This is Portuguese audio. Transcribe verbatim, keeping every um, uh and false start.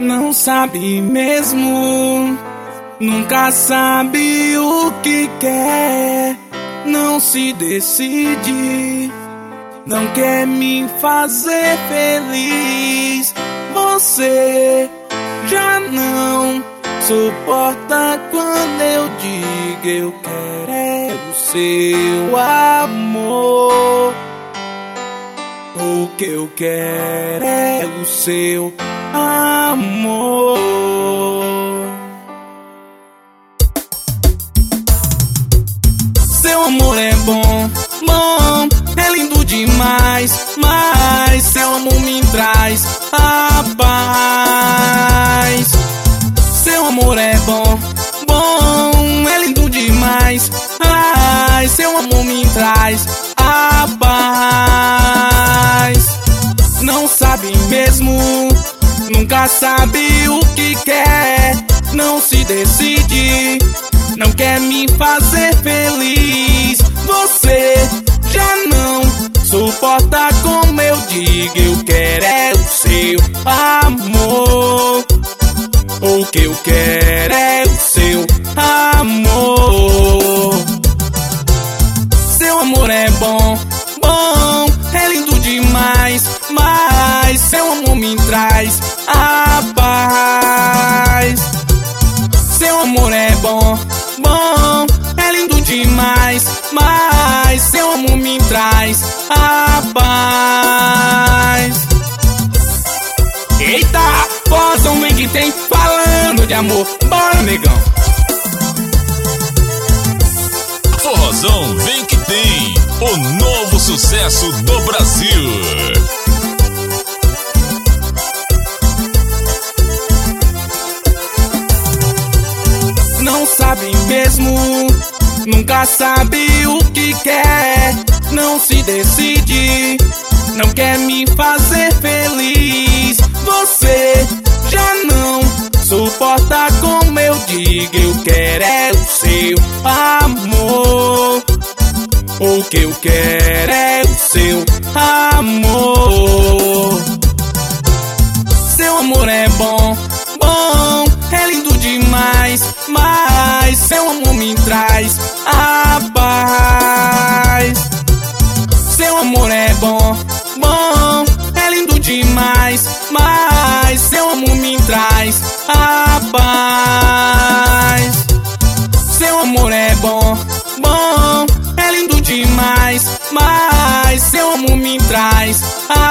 Não sabe mesmo, nunca sabe o que quer, não se decide, não quer me fazer feliz. Você já não suporta quando eu digo eu quero é o seu amor. O que eu quero é o seu amor. Seu amor é bom, bom, é lindo demais, mas seu amor me traz a paz. Seu amor é bom, bom, é lindo demais, mas seu amor me traz a paz. Não sabe mesmo, nunca sabe o que quer, não se decide, não quer me fazer feliz. Você já não suporta como eu digo eu quero é o seu amor. O que eu quero é o seu amor. Seu amor é bom, bom, é lindo demais, mas seu amor me traz a paz. Seu amor é bom, bom, é lindo demais, mas seu amor me traz a paz. Eita, possam ver que tem falando de amor, bora negão. Forrozão vem que tem, o novo sucesso do Brasil. Não sabe mesmo, nunca sabe o que quer, não se decide, não quer me fazer feliz. Você já não suporta como eu digo eu quero é o seu amor. O que eu quero é o seu amor. Seu amor é bom, bom, é lindo demais, mas seu amor me traz a paz. Seu amor é bom, bom, é lindo demais, mas seu amor me traz a paz. Seu amor é bom, bom, é lindo demais, mas seu amor me traz a